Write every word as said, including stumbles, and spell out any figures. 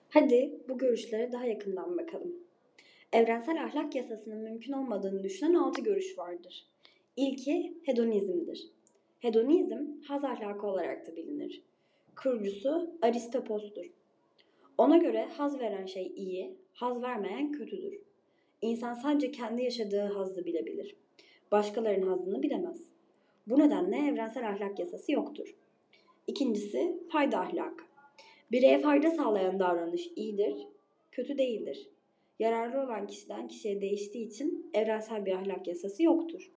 Hadi bu görüşlere daha yakından bakalım. Evrensel ahlak yasasının mümkün olmadığını düşünen altı görüş vardır. İlki hedonizmdir. Hedonizm, haz ahlakı olarak da bilinir. Kurucusu Aristopos'tur. Ona göre haz veren şey iyi, haz vermeyen kötüdür. İnsan sadece kendi yaşadığı hazzı bilebilir. Başkalarının hazzını bilemez. Bu nedenle evrensel ahlak yasası yoktur. İkincisi fayda ahlakı. Bireye fayda sağlayan davranış iyidir, kötü değildir. Yararlı olan kişiden kişiye değiştiği için evrensel bir ahlak yasası yoktur.